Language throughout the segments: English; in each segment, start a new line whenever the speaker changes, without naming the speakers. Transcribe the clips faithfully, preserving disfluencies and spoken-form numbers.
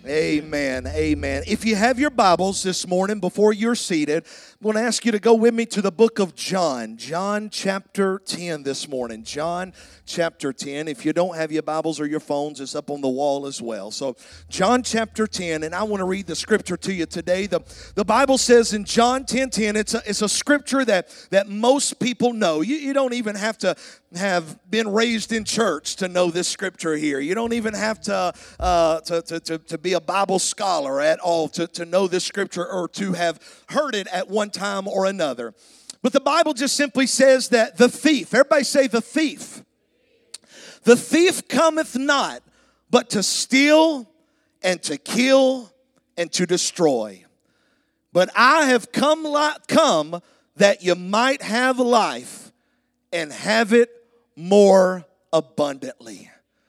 Amen. Amen. If you have your Bibles this morning before you're seated, I'm going to ask you to go with me to the book of John. John chapter ten this morning. John chapter ten. If you don't have your Bibles or your phones, it's up on the wall as well. So John chapter ten, and I want to read the scripture to you today. The, the Bible says in John ten ten, it's a, it's a scripture that, that most people know. You, you don't even have to have been raised in church to know this scripture here. You don't even have to uh, to, to, to, to be a Bible scholar at all to, to know this scripture or to have heard it at one time or another. But the Bible just simply says that the thief, everybody say the thief. The thief cometh not, but to steal and to kill and to destroy. But I have come, li- come that you might have life and have it more abundantly.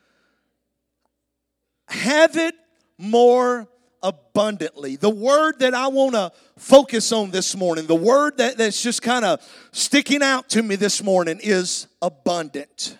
Have it more abundantly. The word that I want to focus on this morning, the word that, that's just kind of sticking out to me this morning is abundant.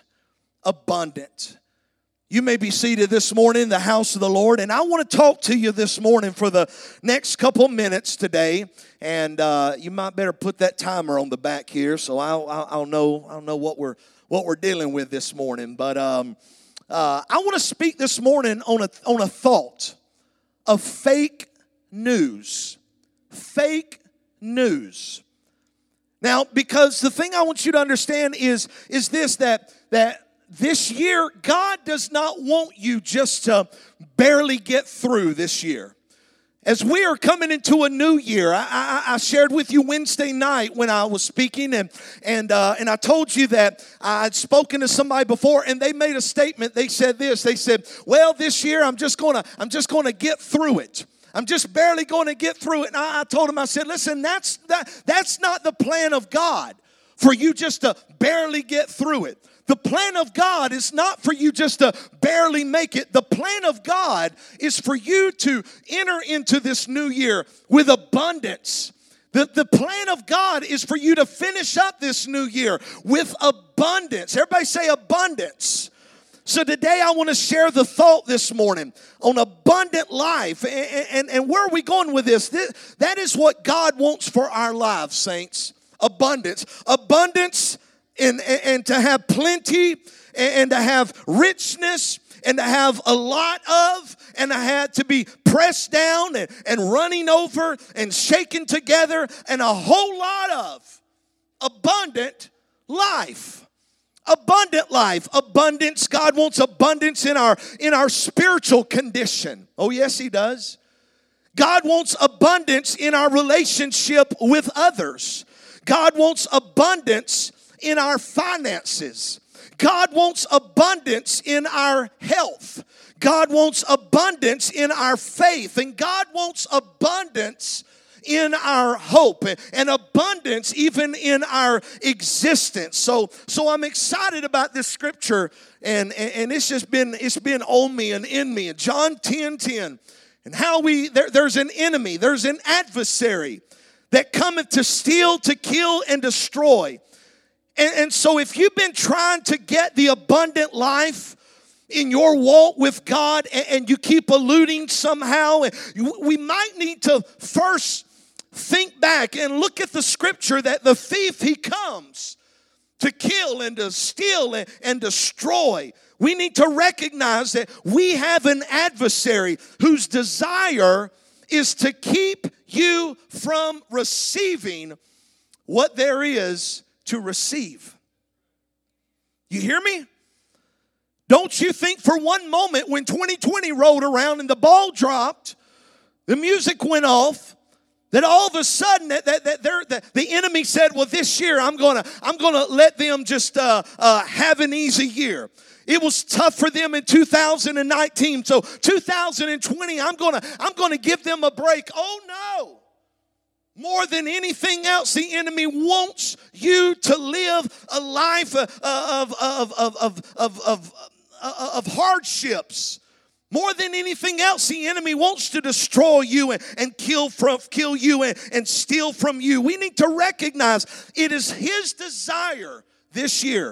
Abundant. You may be seated this morning in the house of the Lord, and I want to talk to you this morning for the next couple minutes today. And uh, you might better put that timer on the back here, so I'll, I'll, I'll know I'll know what we're what we're dealing with this morning. But um, uh, I want to speak this morning on a on a thought of fake news. Fake news. Now, because the thing I want you to understand is is this that that. This year, God does not want you just to barely get through this year. As we are coming into a new year, I, I, I shared with you Wednesday night when I was speaking, and and uh, and I told you that I'd spoken to somebody before, and they made a statement. They said this. They said, "Well, this year I'm just gonna I'm just gonna get through it. I'm just barely going to get through it." And I, I told him, I said, "Listen, that's that that's not the plan of God for you just to barely get through it." The plan of God is not for you just to barely make it. The plan of God is for you to enter into this new year with abundance. The, the plan of God is for you to finish up this new year with abundance. Everybody say abundance. So today I want to share the thought this morning on abundant life. And, and, and where are we going with this? this? That is what God wants for our lives, saints. Abundance. Abundance. And, and, and to have plenty, and, and to have richness, and to have a lot of, and to have to be pressed down and, and running over and shaken together, and a whole lot of abundant life. Abundant life. Abundance. God wants abundance in our in our spiritual condition. Oh, yes, He does. God wants abundance in our relationship with others. God wants abundance in our finances. God wants abundance in our health. God wants abundance in our faith. And God wants abundance in our hope and abundance even in our existence. So, so I'm excited about this scripture, and, and, and it's just been it's been on me and in me. And John ten ten, and how we there, there's an enemy, there's an adversary that cometh to steal, to kill, and destroy. And, and so if you've been trying to get the abundant life in your walk with God, and, and you keep eluding somehow, and you, we might need to first think back and look at the scripture that the thief, he comes to kill and to steal and, and destroy. We need to recognize that we have an adversary whose desire is to keep you from receiving what there is to receive. You hear me? Don't you think for one moment when twenty twenty rolled around and the ball dropped, the music went off, that all of a sudden that, that, that, that the enemy said, well, this year I'm gonna I'm gonna let them just uh, uh, have an easy year. It was tough for them in two thousand nineteen, so two thousand twenty I'm gonna I'm gonna give them a break. Oh no! More than anything else, the enemy wants you to live a life of, of, of, of, of, of, of, of hardships. More than anything else, the enemy wants to destroy you and, and kill from kill you and, and steal from you. We need to recognize it is his desire this year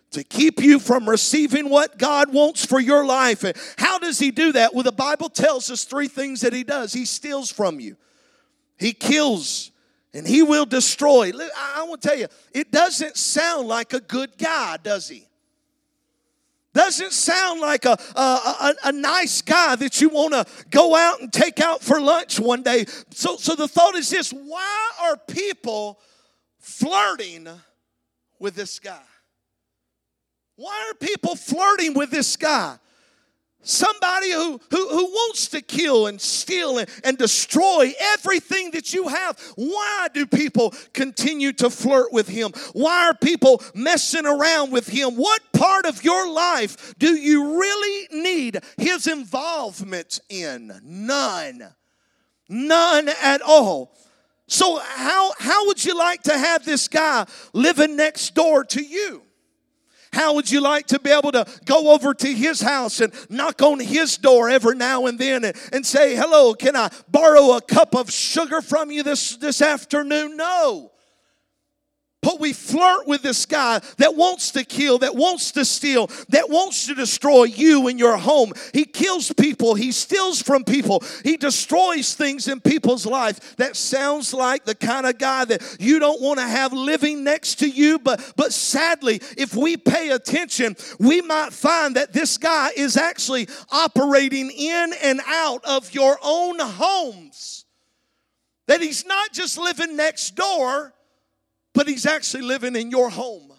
to keep you from receiving what God wants for your life. And how does he do that? Well, the Bible tells us three things that he does. He steals from you. He kills, and he will destroy. I want to tell you, it doesn't sound like a good guy, does he? Doesn't sound like a, a, a, a nice guy that you want to go out and take out for lunch one day. So, so the thought is this: why are people flirting with this guy? Why are people flirting with this guy? Somebody who, who, who wants to kill and steal and, and destroy everything that you have. Why do people continue to flirt with him? Why are people messing around with him? What part of your life do you really need his involvement in? None. None at all. So how, how would you like to have this guy living next door to you? How would you like to be able to go over to his house and knock on his door every now and then and, and say, hello, can I borrow a cup of sugar from you this, this afternoon? No. But we flirt with this guy that wants to kill, that wants to steal, that wants to destroy you and your home. He kills people. He steals from people. He destroys things in people's life. That sounds like the kind of guy that you don't want to have living next to you. But, but sadly, if we pay attention, we might find that this guy is actually operating in and out of your own homes. That he's not just living next door, but he's actually living in your home.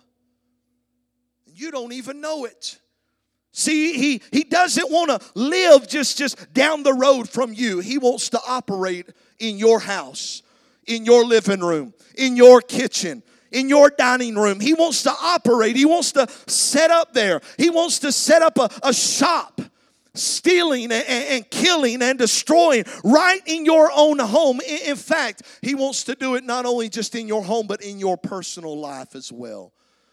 You don't even know it. See, he, he doesn't want to live just, just down the road from you. He wants to operate in your house, in your living room, in your kitchen, in your dining room. He wants to operate. He wants to set up there. He wants to set up a, a shop. Stealing and, and killing and destroying right in your own home. In, in fact, he wants to do it not only just in your home, but in your personal life as well.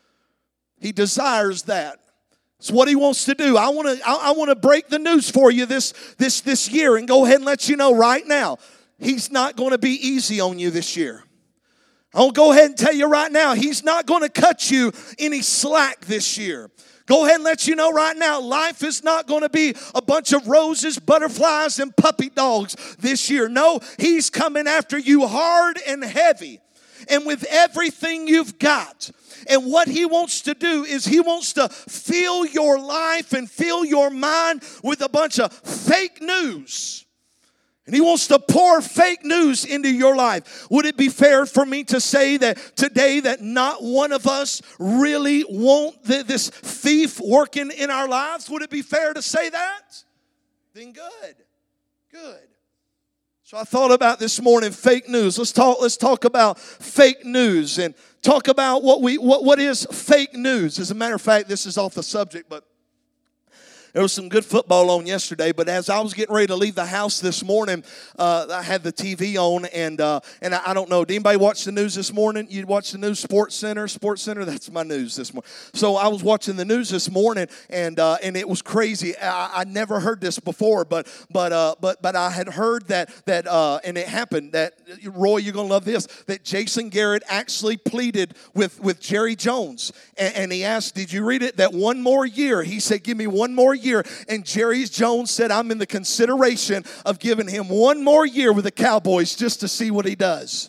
He desires that. It's what he wants to do. I want to I, I want to break the news for you this, this, this year and go ahead and let you know right now, he's not going to be easy on you this year. I'll go ahead and tell you right now, he's not going to cut you any slack this year. Go ahead and let you know right now, life is not going to be a bunch of roses, butterflies, and puppy dogs this year. No, he's coming after you hard and heavy and with everything you've got. And what he wants to do is he wants to fill your life and fill your mind with a bunch of fake news. And he wants to pour fake news into your life. Would it be fair for me to say that today that not one of us really want this thief working in our lives? Would it be fair to say that? Then good. Good. So I thought about this morning fake news. Let's talk, let's talk about fake news and talk about what we what, what is fake news. As a matter of fact, this is off the subject, but there was some good football on yesterday, but as I was getting ready to leave the house this morning, uh, I had the T V on, and uh, and I, I don't know, did anybody watch the news this morning? You watch the news, Sports Center, Sports Center, that's my news this morning. So I was watching the news this morning, and uh, and it was crazy. I, I never heard this before, but but uh, but but I had heard that that uh, and it happened that Roy, you're gonna love this. That Jason Garrett actually pleaded with with Jerry Jones, and, and he asked, "Did you read it? That one more year?" He said, "Give me one more year." Year. And Jerry Jones said, I'm in the consideration of giving him one more year with the Cowboys just to see what he does.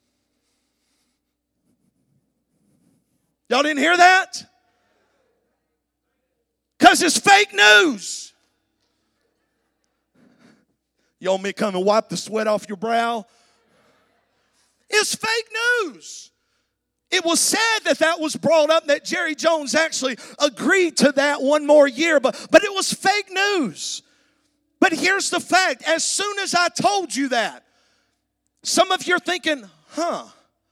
Y'all didn't hear that? Because it's fake news. You want me to come and wipe the sweat off your brow? It's fake news. It was said that that was brought up, that Jerry Jones actually agreed to that one more year, but, but it was fake news. But here's the fact. As soon as I told you that, some of you are thinking, huh,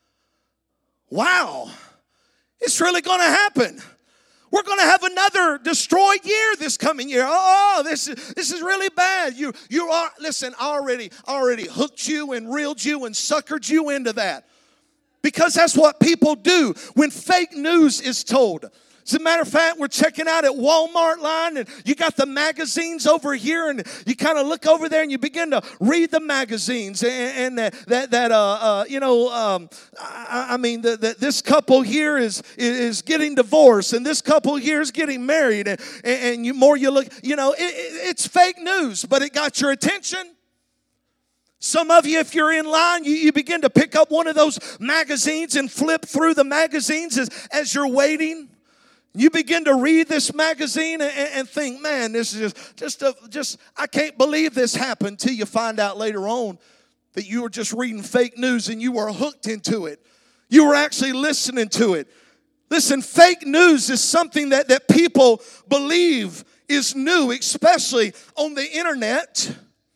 wow, it's really going to happen. We're going to have another destroyed year this coming year. Oh, this is this is really bad. You you are listen, I already already hooked you and reeled you and suckered you into that. Because that's what people do when fake news is told. As a matter of fact, we're checking out at Walmart line, and you got the magazines over here, and you kind of look over there and you begin to read the magazines, and, and that that, that uh, uh, you know, um, I, I mean, the, the, this couple here is is getting divorced, and this couple here is getting married, and, and you more you look, you know, it, it, it's fake news, but it got your attention. Some of you, if you're in line, you, you begin to pick up one of those magazines and flip through the magazines as, as you're waiting. You begin to read this magazine and, and think, man, this is just, just, a, just, I can't believe this happened, till you find out later on that you were just reading fake news and you were hooked into it. You were actually listening to it. Listen, fake news is something that, that people believe is new, especially on the internet.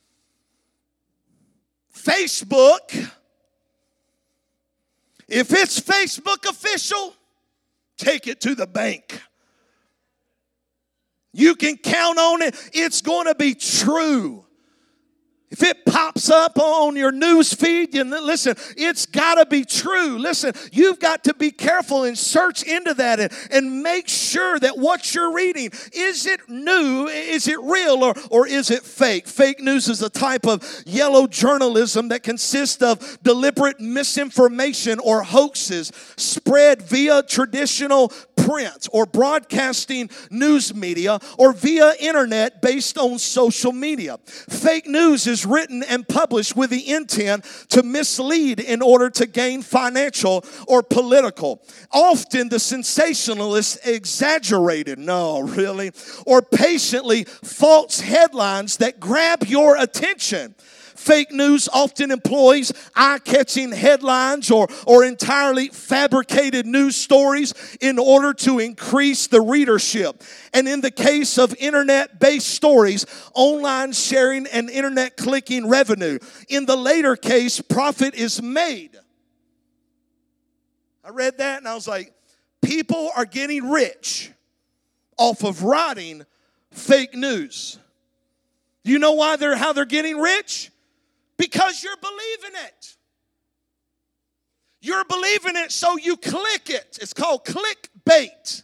Facebook, if it's Facebook official, take it to the bank. You can count on it. It's going to be true. If it pops up on your news feed, you listen, it's got to be true. Listen, you've got to be careful and search into that and, and make sure that what you're reading, is it new, is it real, or, or is it fake? Fake news is a type of yellow journalism that consists of deliberate misinformation or hoaxes spread via traditional print or broadcasting news media or via internet based on social media. Fake news is written and published with the intent to mislead in order to gain financial or political. Often the sensationalist exaggerated, no, really, or patiently false headlines that grab your attention. Fake news often employs eye-catching headlines or, or entirely fabricated news stories in order to increase the readership. And in the case of internet-based stories, online sharing and internet clicking revenue. In the later case, profit is made. I read that and I was like, people are getting rich off of writing fake news. You know why they're how they're getting rich? Because you're believing it. You're believing it, so you click it. It's called clickbait.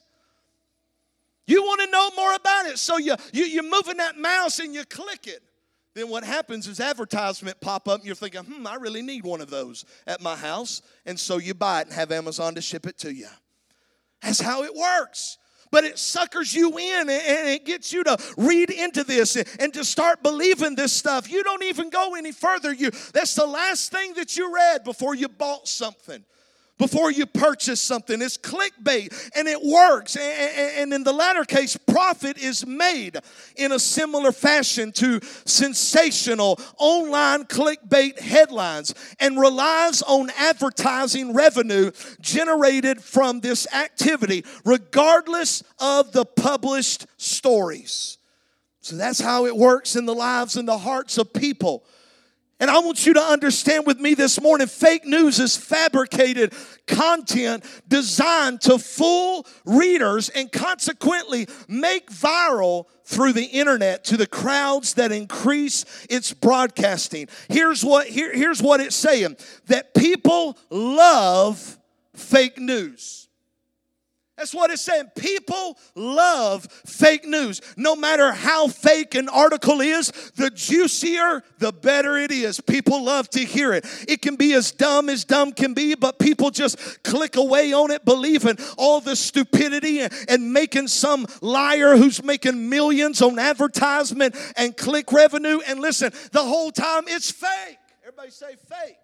You want to know more about it, so you, you, you're moving that mouse and you click it. Then what happens is advertisement pop up and you're thinking, hmm, I really need one of those at my house. And so you buy it and have Amazon to ship it to you. That's how it works. But it suckers you in and it gets you to read into this and to start believing this stuff. You don't even go any further. You, that's the last thing that you read before you bought something, before you purchased something. It's clickbait and it works. And in the latter case, profit is made in a similar fashion to sensational online clickbait headlines and relies on advertising revenue generated from this activity, regardless of the published stories. So that's how it works in the lives and the hearts of people. And I want you to understand with me this morning, fake news is fabricated content designed to fool readers and consequently make viral through the internet to the crowds that increase its broadcasting. Here's what, here, here's what it's saying, that people love fake news. That's what it's saying. People love fake news. No matter how fake an article is, the juicier, the better it is. People love to hear it. It can be as dumb as dumb can be, but people just click away on it, believing all the stupidity and, and making some liar who's making millions on advertisement and click revenue. And listen, the whole time it's fake. Everybody say fake.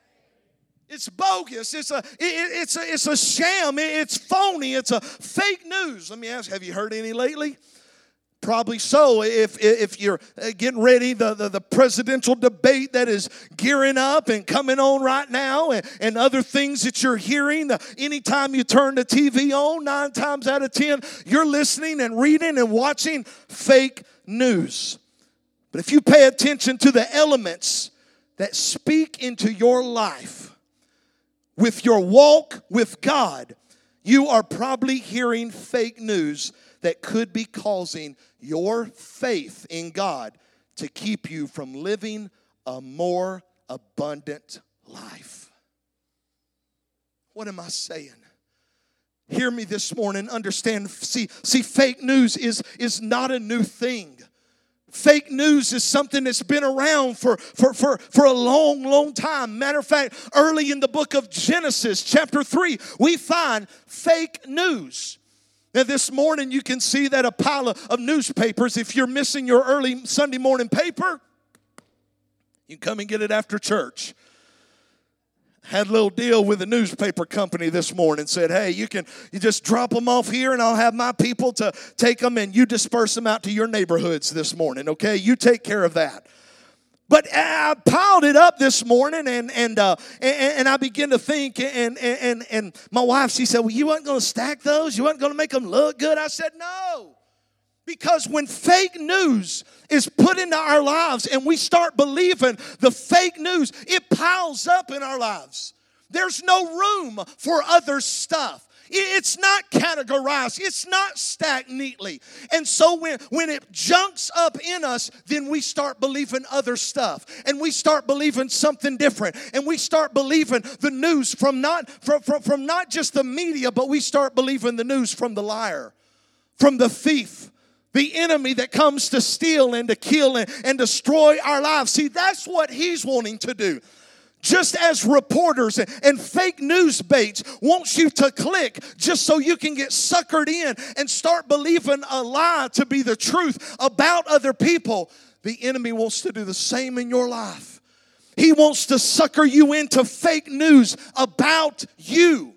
It's bogus. It's a, it, it's a, it's a sham. It's phony. It's a fake news. Let me ask, have you heard any lately? Probably so. If if you're getting ready, the, the, the presidential debate that is gearing up and coming on right now, and, and other things that you're hearing, anytime you turn the T V on, nine times out of ten, you're listening and reading and watching fake news. But if you pay attention to the elements that speak into your life, with your walk with God, you are probably hearing fake news that could be causing your faith in God to keep you from living a more abundant life. What am I saying? Hear me this morning, understand, see, see fake news is, is not a new thing. Fake news is something that's been around for, for, for, for a long, long time. Matter of fact, early in the book of Genesis, chapter three, we find fake news. Now this morning you can see that a pile of, of newspapers. If you're missing your early Sunday morning paper, you can come and get it after church. Had a little deal with a newspaper company this morning. Said, hey, you can you just drop them off here and I'll have my people to take them and you disperse them out to your neighborhoods this morning, okay? You take care of that. But I piled it up this morning and and uh, and, and I began to think and, and, and my wife, she said, well, you weren't going to stack those? You weren't going to make them look good? I said, no. Because when fake news is put into our lives and we start believing the fake news, it piles up in our lives. There's no room for other stuff. It's not categorized. It's not stacked neatly. And so when, when it junks up in us, then we start believing other stuff. And we start believing something different. And we start believing the news from not, from, from, from not just the media, but we start believing the news from the liar, from the thief, the enemy that comes to steal and to kill and, and destroy our lives. See, that's what he's wanting to do. Just as reporters and, and fake news baits wants you to click just so you can get suckered in and start believing a lie to be the truth about other people, the enemy wants to do the same in your life. He wants to sucker you into fake news about you.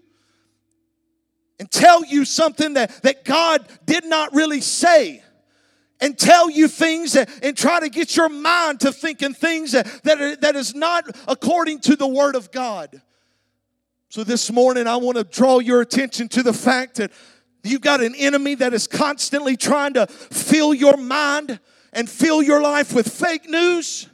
And tell you something that, that God did not really say. And tell you things that, and try to get your mind to thinking things that, that, are, that is not according to the Word of God. So this morning I want to draw your attention to the fact that you've got an enemy that is constantly trying to fill your mind and fill your life with fake news.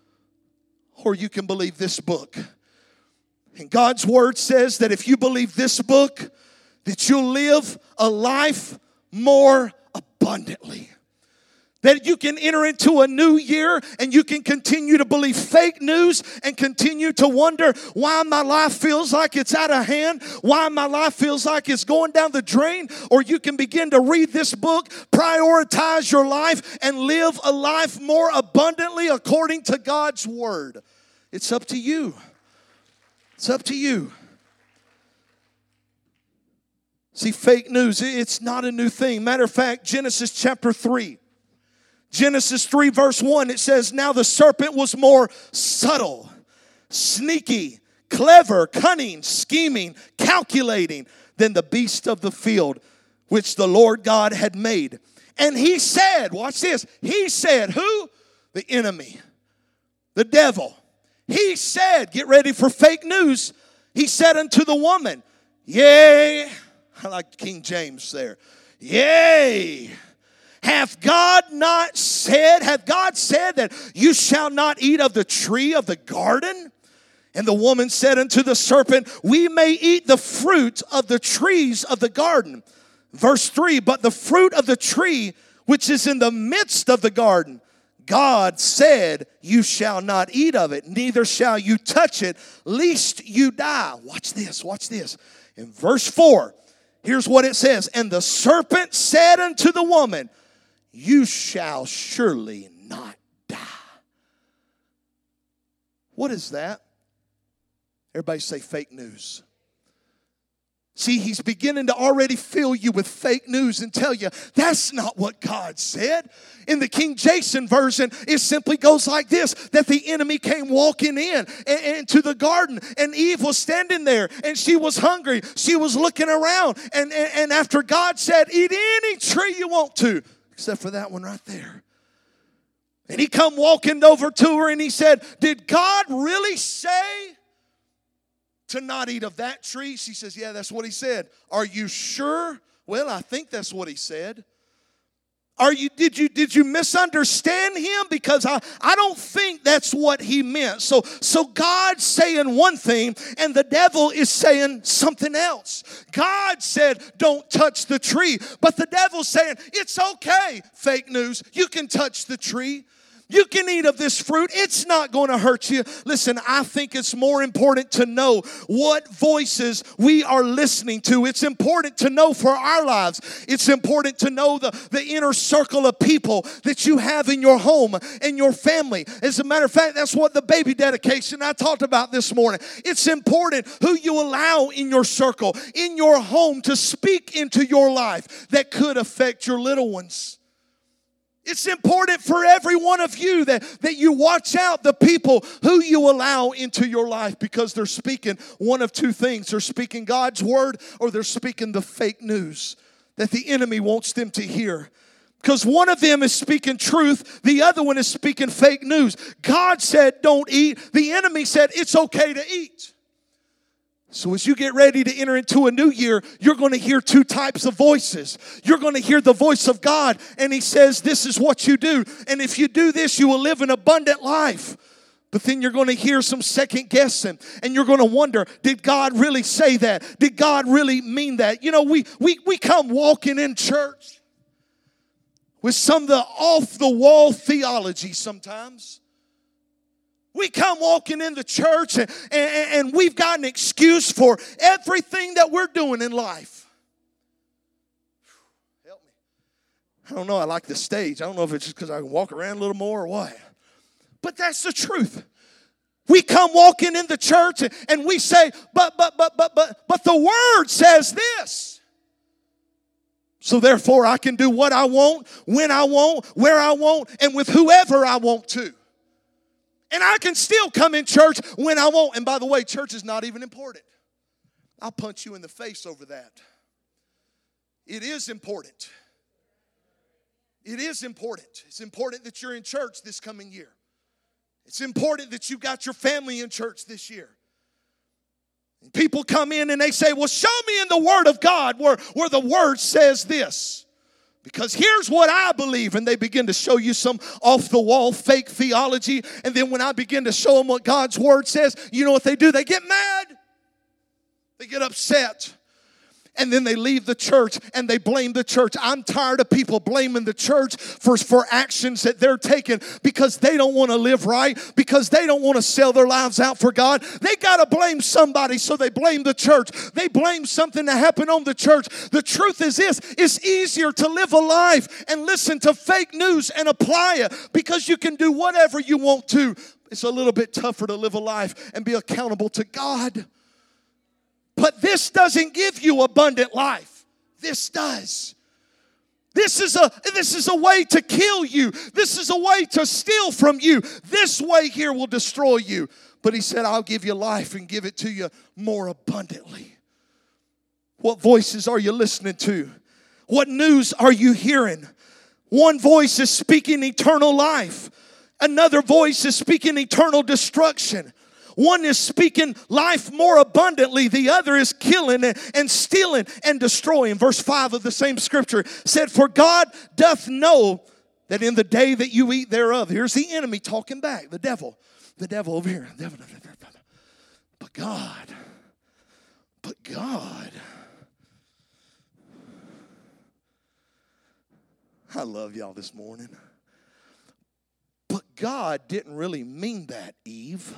Or you can believe this book. And God's Word says that if you believe this book, that you'll live a life more abundantly. That you can enter into a new year and you can continue to believe fake news and continue to wonder why my life feels like it's out of hand, why my life feels like it's going down the drain. Or you can begin to read this book, prioritize your life, and live a life more abundantly according to God's Word. It's up to you. It's up to you. See, fake news, it's not a new thing. Matter of fact, Genesis chapter three. Genesis three verse one, it says, now the serpent was more subtle, sneaky, clever, cunning, scheming, calculating than the beast of the field, which the Lord God had made. And he said, watch this, he said, who? The enemy, the devil. He said, get ready for fake news. He said unto the woman, yea, I like King James there. Yea, hath God not said, hath God said that you shall not eat of the tree of the garden? And the woman said unto the serpent, we may eat the fruit of the trees of the garden. Verse three, but the fruit of the tree which is in the midst of the garden, God said, you shall not eat of it, neither shall you touch it, lest you die. Watch this, watch this. In verse four, here's what it says. And the serpent said unto the woman, you shall surely not die. What is that? Everybody say fake news. See, he's beginning to already fill you with fake news and tell you that's not what God said. In the King Jason version, it simply goes like this, that the enemy came walking in and, into the garden and Eve was standing there and she was hungry. She was looking around and, and, and after God said, eat any tree you want to, except for that one right there. And he come walking over to her and he said, did God really say to not eat of that tree? She says, yeah, that's what he said. Are you sure? Well, I think that's what he said. Are you, did you, did you misunderstand him? Because I, I don't think that's what he meant. So, so God's saying one thing and the devil is saying something else. God said, don't touch the tree. But the devil's saying, it's okay, fake news. You can touch the tree. You can eat of this fruit. It's not going to hurt you. Listen, I think it's more important to know what voices we are listening to. It's important to know for our lives. It's important to know the, the inner circle of people that you have in your home and your family. As a matter of fact, that's what the baby dedication I talked about this morning. It's important who you allow in your circle, in your home, to speak into your life that could affect your little ones. It's important for every one of you that, that you watch out the people who you allow into your life, because they're speaking one of two things. They're speaking God's word, or they're speaking the fake news that the enemy wants them to hear. Because one of them is speaking truth, the other one is speaking fake news. God said don't eat. The enemy said it's okay to eat. So as you get ready to enter into a new year, you're going to hear two types of voices. You're going to hear the voice of God, and He says, this is what you do. And if you do this, you will live an abundant life. But then you're going to hear some second guessing, and you're going to wonder, did God really say that? Did God really mean that? You know, we, we, we come walking in church with some of the off-the-wall theology sometimes. We come walking in the church and, and, and we've got an excuse for everything that we're doing in life. Help me. I don't know. I like the stage. I don't know if it's just because I can walk around a little more or what. But that's the truth. We come walking in the church and, and we say, but, but, but, but, but, but the Word says this. So therefore I can do what I want, when I want, where I want, and with whoever I want to. And I can still come in church when I want. And by the way, church is not even important. I'll punch you in the face over that. It is important. It is important. It's important that you're in church this coming year. It's important that you got your family in church this year. And people come in and they say, well, show me in the Word of God where, where the Word says this. Because here's what I believe. And they begin to show you some off-the-wall fake theology. And then when I begin to show them what God's Word says, you know what they do? They get mad. They get upset. And then they leave the church and they blame the church. I'm tired of people blaming the church for, for actions that they're taking because they don't want to live right, because they don't want to sell their lives out for God. They got to blame somebody, so they blame the church. They blame something that happened on the church. The truth is this: it's easier to live a life and listen to fake news and apply it because you can do whatever you want to. It's a little bit tougher to live a life and be accountable to God. But this doesn't give you abundant life. This does. This is a this is a way to kill you. This is a way to steal from you. This way here will destroy you. But He said, I'll give you life and give it to you more abundantly. What voices are you listening to? What news are you hearing? One voice is speaking eternal life. Another voice is speaking eternal destruction. One is speaking life more abundantly. The other is killing and stealing and destroying. Verse five of the same scripture said, for God doth know that in the day that you eat thereof. Here's the enemy talking back. The devil. The devil over here. The devil. But God. But God. I love y'all this morning. But God didn't really mean that, Eve.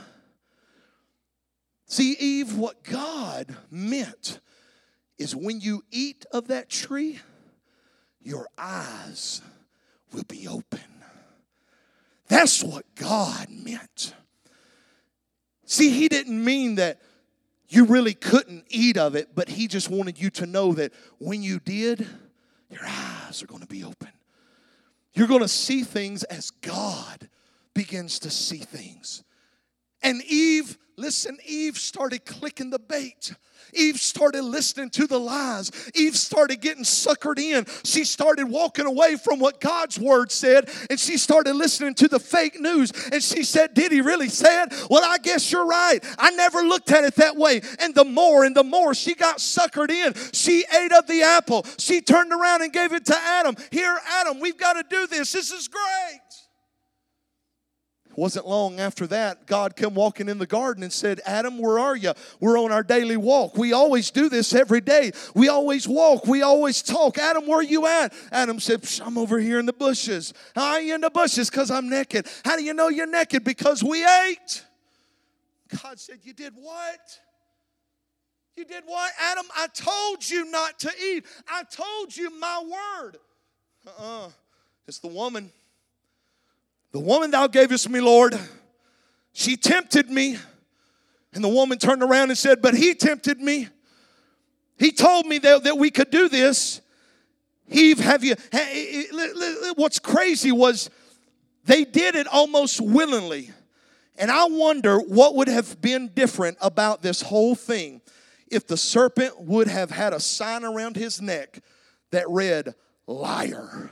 See, Eve, what God meant is when you eat of that tree, your eyes will be open. That's what God meant. See, He didn't mean that you really couldn't eat of it, but He just wanted you to know that when you did, your eyes are going to be open. You're going to see things as God begins to see things. And Eve, listen, Eve started clicking the bait. Eve started listening to the lies. Eve started getting suckered in. She started walking away from what God's Word said, and she started listening to the fake news. And she said, did He really say it? Well, I guess you're right. I never looked at it that way. And the more and the more she got suckered in, she ate of the apple. She turned around and gave it to Adam. Here, Adam, we've got to do this. This is great. Wasn't long after that, God came walking in the garden and said, Adam, where are you? We're on our daily walk. We always do this every day. We always walk. We always talk. Adam, where are you at? Adam said, I'm over here in the bushes. How are you in the bushes? Because I'm naked. How do you know you're naked? Because we ate. God said, you did what? You did what? Adam, I told you not to eat. I told you my word. Uh-uh. It's the woman. The woman thou gavest me, Lord, she tempted me. And the woman turned around and said, but he tempted me. He told me that, that we could do this. Eve, have you, what's crazy was they did it almost willingly. And I wonder what would have been different about this whole thing if the serpent would have had a sign around his neck that read, liar.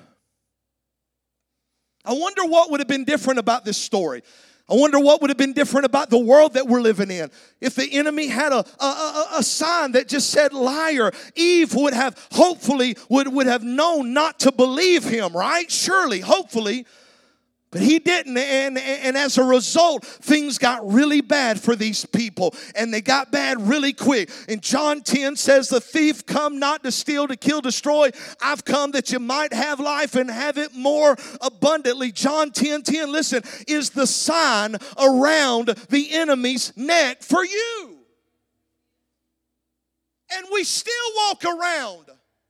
I wonder what would have been different about this story. I wonder what would have been different about the world that we're living in. If the enemy had a, a, a, a sign that just said liar, Eve would have, hopefully, would, would have known not to believe him, right? Surely, hopefully. But he didn't, and, and as a result, things got really bad for these people, and they got bad really quick. And John ten says, the thief come not to steal, to kill, destroy. I've come that you might have life and have it more abundantly. John ten ten, listen, is the sign around the enemy's neck for you. And we still walk around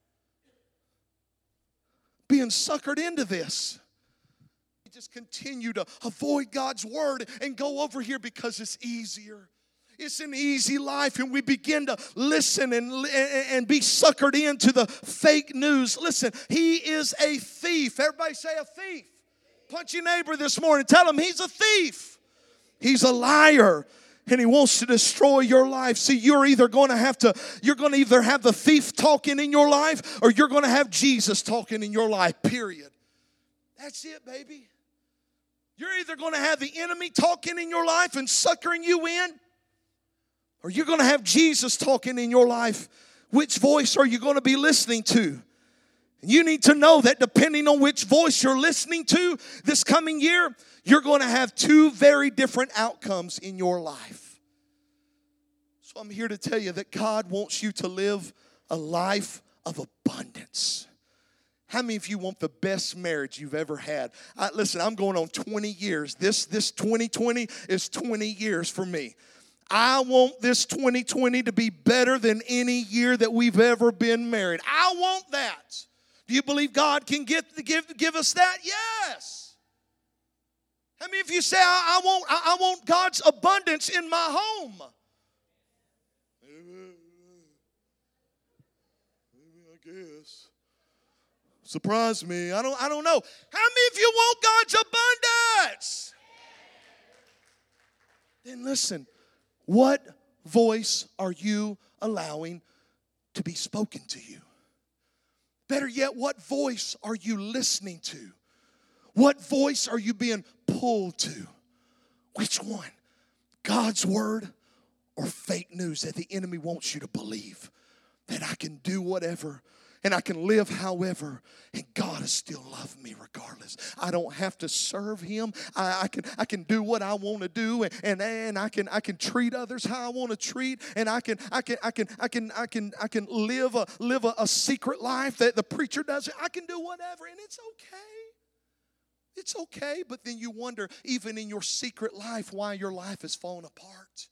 being suckered into this. Just continue to avoid God's word and go over here because it's easier. It's an easy life, and we begin to listen and, and be suckered into the fake news. Listen, he is a thief. Everybody say a thief. Punch your neighbor this morning. Tell him he's a thief. He's a liar. And he wants to destroy your life. See, you're either going to have to, you're going to either have the thief talking in your life, or you're going to have Jesus talking in your life, period. That's it, baby. You're either going to have the enemy talking in your life and suckering you in, or you're going to have Jesus talking in your life. Which voice are you going to be listening to? You need to know that depending on which voice you're listening to this coming year, you're going to have two very different outcomes in your life. So I'm here to tell you that God wants you to live a life of abundance. How many of you want the best marriage you've ever had? I, listen, I'm going on twenty years. This, this twenty twenty is twenty years for me. I want this twenty twenty to be better than any year that we've ever been married. I want that. Do you believe God can get, give, give us that? Yes. How many of you say, I, I, want, I, I want God's abundance in my home? I guess. Surprise me. I don't, I don't know. How many of you want God's abundance? Then listen, what voice are you allowing to be spoken to you? Better yet, what voice are you listening to? What voice are you being pulled to? Which one? God's word or fake news that the enemy wants you to believe? That I can do whatever and I can live however, and God will still love me regardless. I don't have to serve him. I, I can I can do what I want to do, and, and, and I can I can treat others how I want to treat, and I can I can I can I can I can I can live a live a, a secret life that the preacher doesn't. I can do whatever, and it's okay. It's okay, but then you wonder, even in your secret life, why your life is falling apart.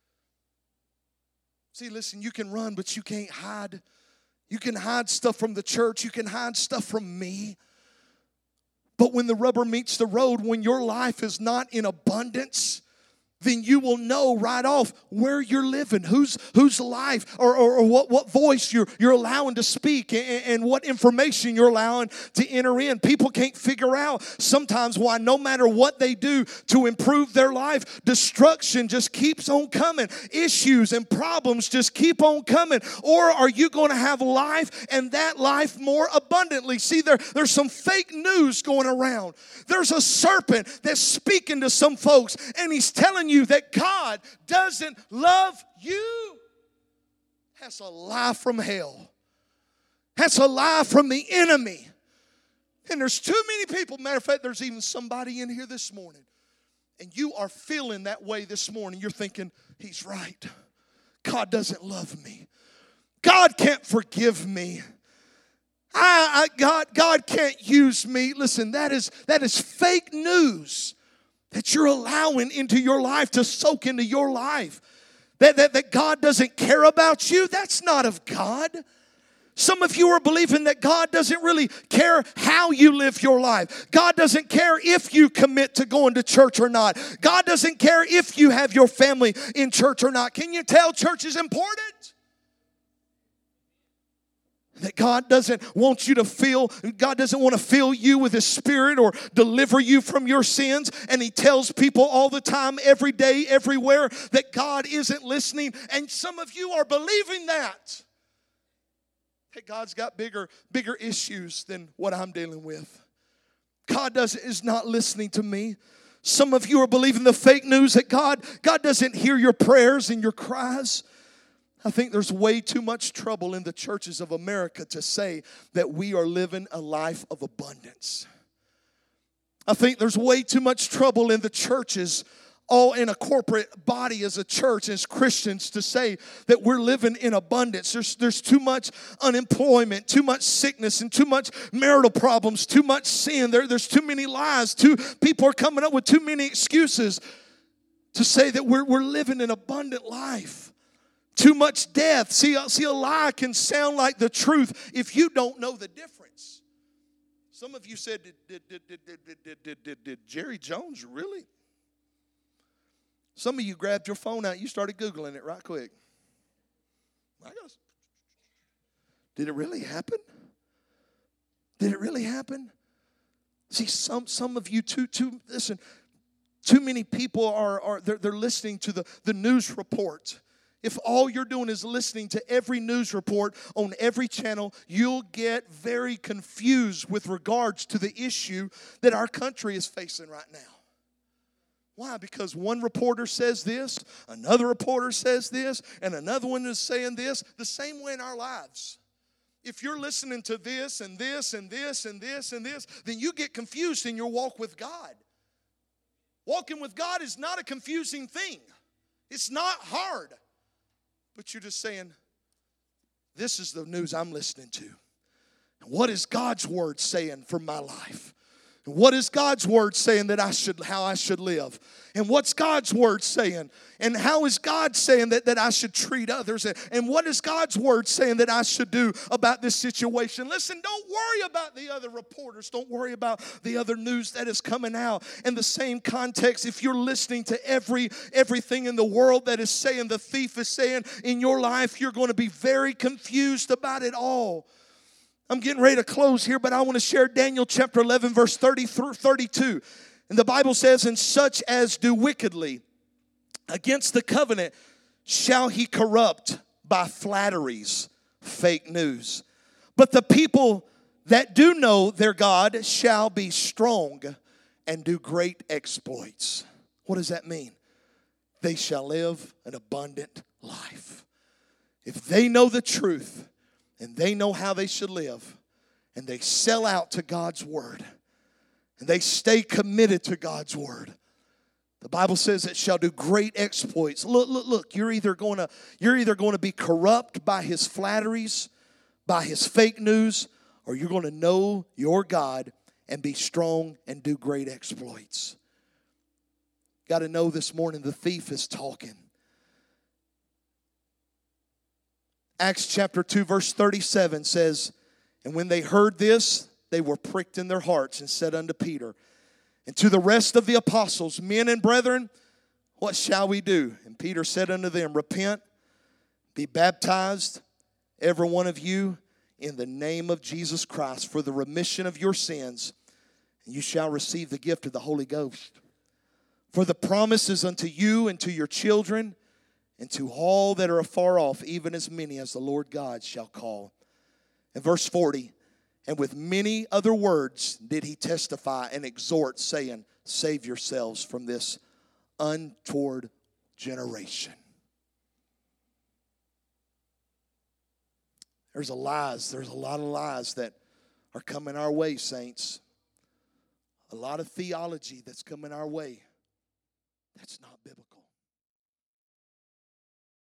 See, listen, you can run, but you can't hide. You can hide stuff from the church. You can hide stuff from me. But when the rubber meets the road, when your life is not in abundance, then you will know right off where you're living, whose whose life or, or, or what, what voice you're, you're allowing to speak, and, and what information you're allowing to enter in. People can't figure out sometimes why no matter what they do to improve their life, destruction just keeps on coming. Issues and problems just keep on coming. Or are you going to have life, and that life more abundantly? See, there, there's some fake news going around. There's a serpent that's speaking to some folks, and he's telling you that God doesn't love you. That's a lie from hell. That's a lie from the enemy. And there's too many people. Matter of fact, there's even somebody in here this morning and you are feeling that way this morning, you're thinking, he's right. God doesn't love me. God can't forgive me. I, I, God, God can't use me. Listen, that is, that is fake news that you're allowing into your life to soak into your life. That, that, that God doesn't care about you, that's not of God. Some of you are believing that God doesn't really care how you live your life. God doesn't care if you commit to going to church or not. God doesn't care if you have your family in church or not. Can you tell church is important? That God doesn't want you to feel, God doesn't want to fill you with His Spirit or deliver you from your sins. And He tells people all the time, every day, everywhere, that God isn't listening. And some of you are believing that. That God's got bigger, bigger issues than what I'm dealing with. God does, is not listening to me. Some of you are believing the fake news that God, God doesn't hear your prayers and your cries. I think there's way too much trouble in the churches of America to say that we are living a life of abundance. I think there's way too much trouble in the churches, all in a corporate body as a church, as Christians, to say that we're living in abundance. There's, there's too much unemployment, too much sickness, and too much marital problems, too much sin. There, there's too many lies. Too, people are coming up with too many excuses to say that we're, we're living an abundant life. Too much death. See, see, a lie can sound like the truth if you don't know the difference. Some of you said, did, did, did, did, did, did, did, did, did Jerry Jones really? Some of you grabbed your phone out. You started Googling it right quick. I gotta, did it really happen? Did it really happen? See, some, some of you, too, too, listen, too many people are, are they're, they're listening to the, the news report. If all you're doing is listening to every news report on every channel, you'll get very confused with regards to the issue that our country is facing right now. Why? Because one reporter says this, another reporter says this, and another one is saying this. The same way in our lives. If you're listening to this and this and this and this and this, then you get confused in your walk with God. Walking with God is not a confusing thing. It's not hard. But you're just saying, this is the news I'm listening to. What is God's word saying for my life? And what is God's word saying that I should, how I should live? And what's God's word saying? And how is God saying that, that I should treat others? And, and what is God's word saying that I should do about this situation? Listen, don't worry about the other reporters. Don't worry about the other news that is coming out. In the same context, if you're listening to every everything in the world that is saying, the thief is saying in your life, you're going to be very confused about it all. I'm getting ready to close here, but I want to share Daniel chapter eleven, verse thirty through thirty-two. And the Bible says, and such as do wickedly against the covenant shall he corrupt by flatteries, fake news. But the people that do know their God shall be strong and do great exploits. What does that mean? They shall live an abundant life. If they know the truth, and they know how they should live, and they sell out to God's word, and they stay committed to God's word, the Bible says it shall do great exploits. Look, look, look, you're either going to, you're either going to be corrupt by his flatteries, by his fake news, or you're going to know your God and be strong and do great exploits. Got to know this morning the thief is talking. Acts chapter two, verse thirty-seven says, and when they heard this, they were pricked in their hearts and said unto Peter and to the rest of the apostles, men and brethren, what shall we do? And Peter said unto them, repent, be baptized, every one of you, in the name of Jesus Christ, for the remission of your sins, and you shall receive the gift of the Holy Ghost. For the promise is unto you and to your children, and to all that are afar off, even as many as the Lord God shall call. And verse forty, and with many other words did he testify and exhort, saying, save yourselves from this untoward generation. There's a lies, there's a lot of lies that are coming our way, saints. A lot of theology that's coming our way. That's not biblical.